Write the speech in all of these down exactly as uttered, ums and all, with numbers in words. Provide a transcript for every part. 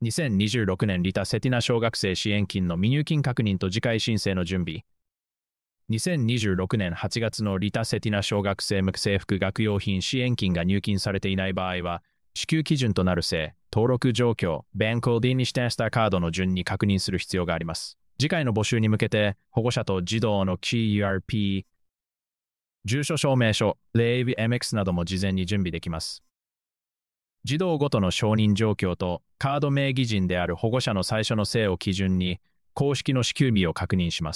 にせんにじゅうろくねんリタ・セティナ小学生支援金の未入金確認と次回申請の準備。にせんにじゅうろくねんはちがつのリタ・セティナ小学生無制服学用品支援金が入金されていない場合は、支給基準となる性、登録状況、バンコーディにしてしたカードの順に確認する必要があります。次回の募集に向けて、保護者と児童の キーユーアールピー、住所証明書、レイブ エムエックス なども事前に準備できます。児童ごとの承認状況とカード名義人である保護者の最初の姓を基準に公式の支給日を確認します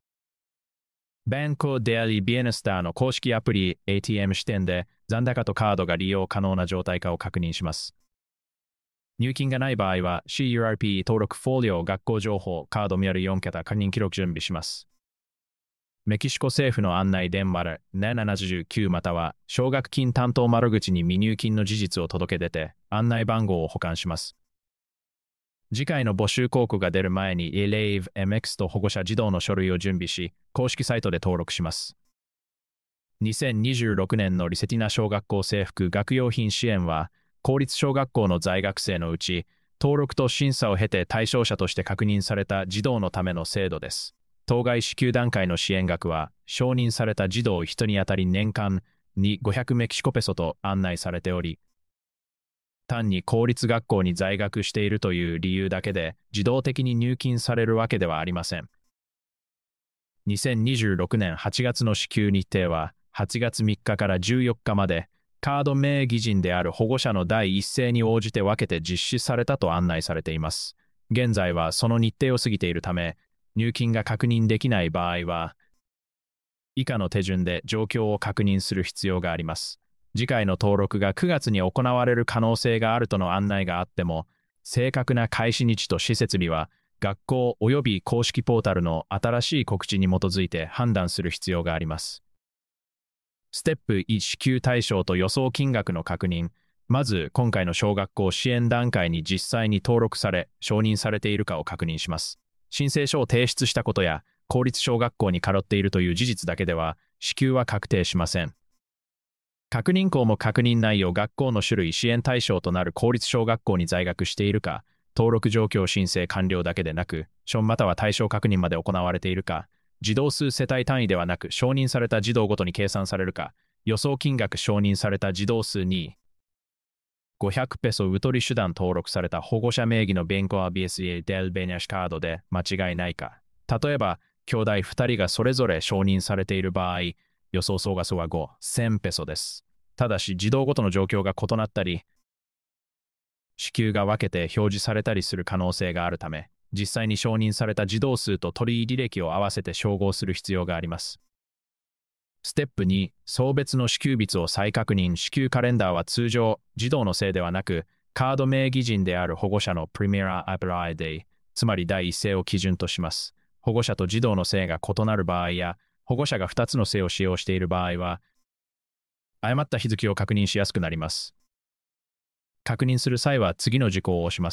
。Banco del Bienestar の公式アプリ エーティーエム 視点で残高とカードが利用可能な状態かを確認します。入金がない場合は シーユーアールピー 登録フォリオ学校情報カード見あるよんけた確認記録準備します。メキシコ政府の案内電話なななきゅうまたは奨学金担当窓口に未入金の事実を届け出て案内番号を保管します。次回の募集広告が出る前に エレイブ エムエックス と保護者児童の書類を準備し、公式サイトで登録します。にせんにじゅうろくねんのリセティナ小学校制服学用品支援は、公立小学校の在学生のうち、登録と審査を経て対象者として確認された児童のための制度です。当該支給段階の支援額は、承認された児童ひとり当たり年間にごひゃくメキシコペソと案内されており、単に公立学校に在学しているという理由だけで自動的に入金されるわけではありません。にせんにじゅうろくねんはちがつの支給日程ははちがつみっかからじゅうよっかまで、カード名義人である保護者の第一声に応じて分けて実施されたと案内されています。現在はその日程を過ぎているため、入金が確認できない場合は、以下の手順で状況を確認する必要があります。次回の登録がくがつに行われる可能性があるとの案内があっても、正確な開始日と施設日は、学校及び公式ポータルの新しい告知に基づいて判断する必要があります。ステップいち、支給対象と予想金額の確認。まず、今回の小学校支援段階に実際に登録され、承認されているかを確認します。申請書を提出したことや、公立小学校に通っているという事実だけでは、支給は確定しません。確認項も確認内容、学校の種類、支援対象となる公立小学校に在学しているか、登録状況申請完了だけでなく、ションまたは対象確認まで行われているか、児童数世帯単位ではなく承認された児童ごとに計算されるか、予想金額承認された児童数に、ごひゃくペソ受取手段登録された保護者名義のベンコア ビーエスエー デルベニャシカードで間違いないか。例えば、兄弟ふたりがそれぞれ承認されている場合、予想総額はごせんペソです。ただし、児童ごとの状況が異なったり、支給が分けて表示されたりする可能性があるため、実際に承認された児童数と取り履歴を合わせて照合する必要があります。ステップに、送別の支給日を再確認。支給カレンダーは通常、児童のせいではなく、カード名義人である保護者のプリメラアプライデイ、つまり第一声を基準とします。保護者と児童の姓が異なる場合や、保護者がふたつの姓を使用している場合は、誤った日付を確認しやすくなります。確認する際は次の事項を押します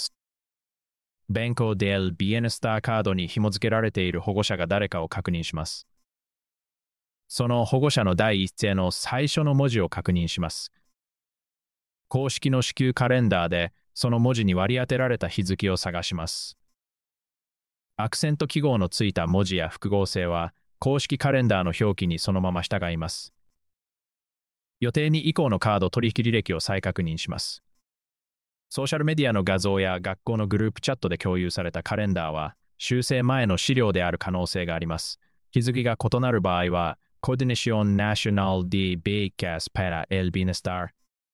。Banco del Bienestar カードに紐付けられている保護者が誰かを確認します。その保護者の第一声の最初の文字を確認します。公式の支給カレンダーでその文字に割り当てられた日付を探します。アクセント記号のついた文字や複合性は公式カレンダーの表記にそのまま従います。予定に以降のカード取引履歴を再確認します。ソーシャルメディアの画像や学校のグループチャットで共有されたカレンダーは修正前の資料である可能性があります。日付が異なる場合はCoordinación Nacional de Becas para el Bienestar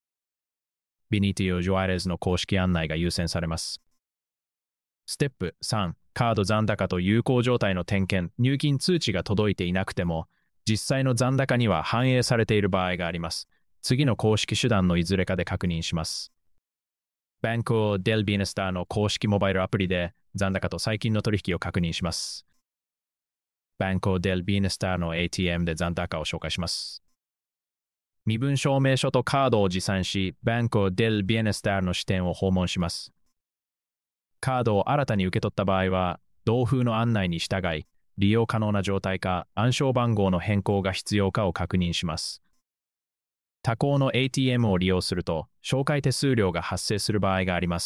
Benito Juárez の公式案内が優先されます。ステップさん、カード残高と有効状態の点検。入金通知が届いていなくても、実際の残高には反映されている場合があります。次の公式手段のいずれかで確認します。Banco del Bienestar の公式モバイルアプリで残高と最近の取引を確認します。Banco del Bienestar の エーティーエム で残高を紹介します。身分証明書とカードを持参し、Banco del Bienestar の支店を訪問します。カードを新たに受け取った場合は、同封の案内に従い、利用可能な状態か暗証番号の変更が必要かを確認します。他行の エーティーエム を利用すると、紹介手数料が発生する場合があります。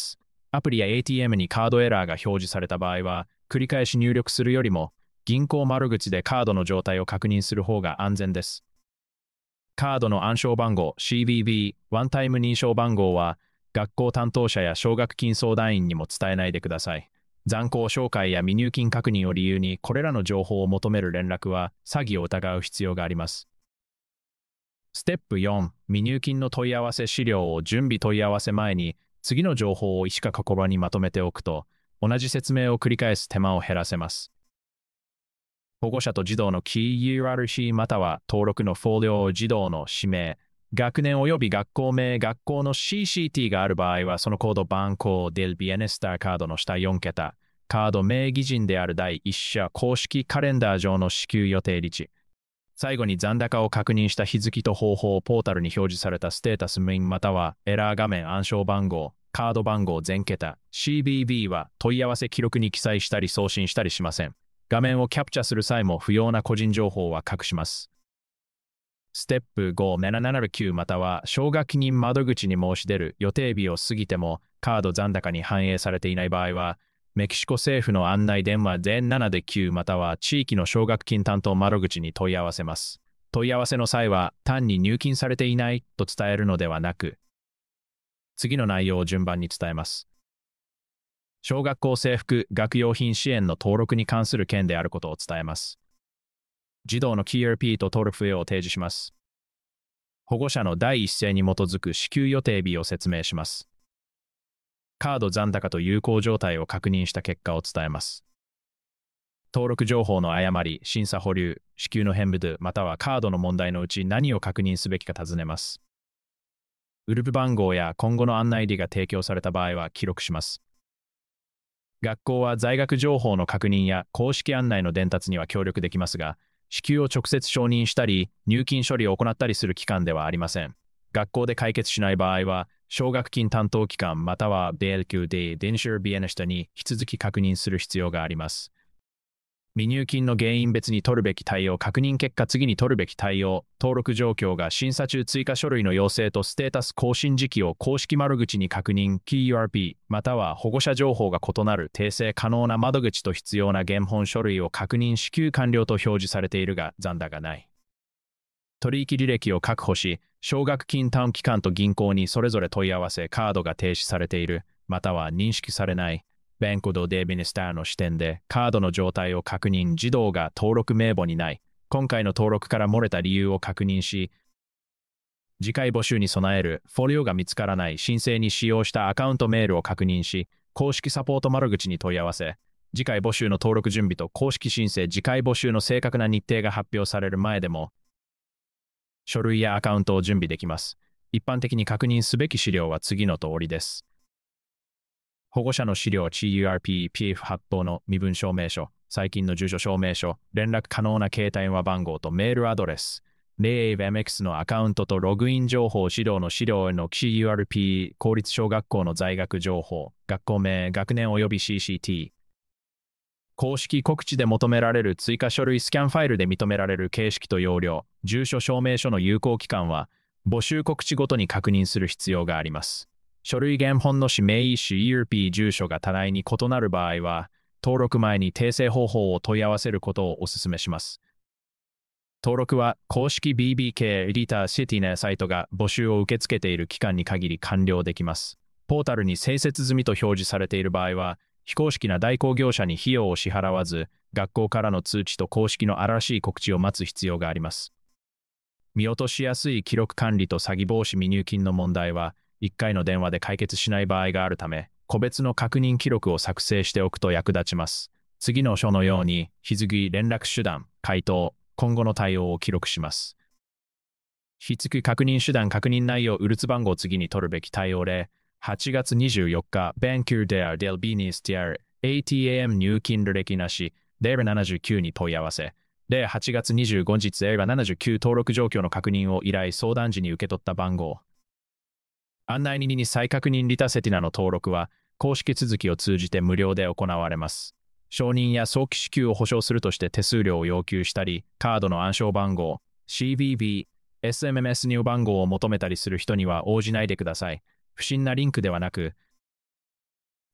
アプリや エーティーエム にカードエラーが表示された場合は、繰り返し入力するよりも、銀行窓口でカードの状態を確認する方が安全です。カードの暗証番号 シーブイビー、ワンタイム認証番号は、学校担当者や奨学金相談員にも伝えないでください。残高照会や未入金確認を理由にこれらの情報を求める連絡は詐欺を疑う必要があります。ステップよん、未入金の問い合わせ資料を準備問い合わせ前に次の情報を石か心にまとめておくと、同じ説明を繰り返す手間を減らせます。保護者と児童のキー ユーアールシー または登録のフォリオ、児童の氏名、学年及び学校名、学校の シーシーティー がある場合は、そのコード番号 del bienestar カードの下よん桁、カード名義人である第一社公式カレンダー上の支給予定日。最後に残高を確認した日付と方法、ポータルに表示されたステータスメインまたはエラー画面暗証番号、カード番号全桁、シーブイビー は問い合わせ記録に記載したり送信したりしません。画面をキャプチャする際も不要な個人情報は隠します。ステップご、ななななるきゅうまたは奨学金窓口に申し出る予定日を過ぎてもカード残高に反映されていない場合は、メキシコ政府の案内電話ぜろななできゅうまたは地域の奨学金担当窓口に問い合わせます。問い合わせの際は単に入金されていないと伝えるのではなく、次の内容を順番に伝えます。小学校制服学用品支援の登録に関する件であることを伝えます。児童の キーアールピー と登録不要を提示します。保護者の第一声に基づく支給予定日を説明します。カード残高と有効状態を確認した結果を伝えます。登録情報の誤り、審査保留、支給の変部またはカードの問題のうち何を確認すべきか尋ねます。ウルブ番号や今後の案内理が提供された場合は記録します。学校は在学情報の確認や公式案内の伝達には協力できますが、支給を直接承認したり、入金処理を行ったりする機関ではありません。学校で解決しない場合は、奨学金担当機関または ベーエルキュー で Densure Bienestar に引き続き確認する必要があります。未入金の原因別に取るべき対応、確認結果次に取るべき対応、登録状況が審査中追加書類の要請とステータス更新時期を公式窓口に確認、キー ユーアールピー または保護者情報が異なる訂正可能な窓口と必要な原本書類を確認、支給完了と表示されているが残高がない。取引履歴を確保し、奨学金担保機関と銀行にそれぞれ問い合わせ、カードが停止されている、または認識されない。Banco de Bienestar の視点でカードの状態を確認、児童が登録名簿にない、今回の登録から漏れた理由を確認し、次回募集に備えるフォリオが見つからない申請に使用したアカウントメールを確認し、公式サポート窓口に問い合わせ、次回募集の登録準備と公式申請、次回募集の正確な日程が発表される前でも、書類やアカウントを準備できます。一般的に確認すべき資料は次の通りです。保護者の資料 キー ユーアールピー、ピーエフ 発行の身分証明書、最近の住所証明書、連絡可能な携帯電話番号とメールアドレス、レイエイブ エムエックス のアカウントとログイン情報、指導の資料への キー ユーアールピー、公立小学校の在学情報、学校名、学年及び シーシーティー、公式告知で求められる追加書類スキャンファイルで認められる形式と容量、住所証明書の有効期間は、募集告知ごとに確認する必要があります。書類原本の氏名意思 イーアールピー 住所が互いに異なる場合は、登録前に訂正方法を問い合わせることをお勧めします。登録は公式 ビービーケー エディターシティネサイトが募集を受け付けている期間に限り完了できます。ポータルに整設済みと表示されている場合は、非公式な代行業者に費用を支払わず、学校からの通知と公式の新しい告知を待つ必要があります。見落としやすい記録管理と詐欺防止未入金の問題は、いっかいの電話で解決しない場合があるため、個別の確認記録を作成しておくと役立ちます。次の書のように、日付、連絡手段、回答、今後の対応を記録します。日付確認手段、確認内容、ウルツ番号、次に取るべき対応例、はちがつにじゅうよっか、Banco de del Bienestar、エーティーエム 入金履歴なし、ゼロななきゅうに問い合わせ、で、はちがつにじゅうごにち、ゼロななきゅう登録状況の確認を依頼、相談時に受け取った番号。案内人に再確認リタセティナの登録は、公式続きを通じて無料で行われます。承認や早期支給を保証するとして手数料を要求したり、カードの暗証番号、シーブイビー、エスエムエス 入番号を求めたりする人には応じないでください。不審なリンクではなく、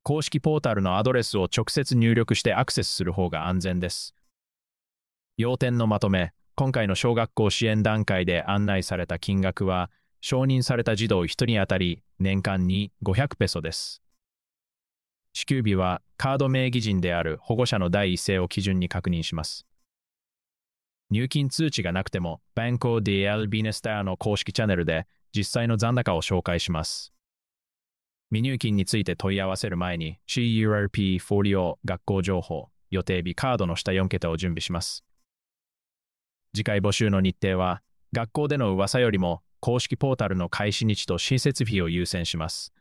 公式ポータルのアドレスを直接入力してアクセスする方が安全です。要点のまとめ。今回の小学校支援段階で案内された金額は、承認された児童ひとり当たり年間にごひゃくペソです。支給日はカード名義人である保護者の第一声を基準に確認します。入金通知がなくても、Banco de El Bienestar の公式チャンネルで実際の残高を紹介します。未入金について問い合わせる前に シーユーアールピー フォリオ学校情報、予定日カードの下よん桁を準備します。次回募集の日程は、学校での噂よりも公式ポータルの開始日と新設日を優先します。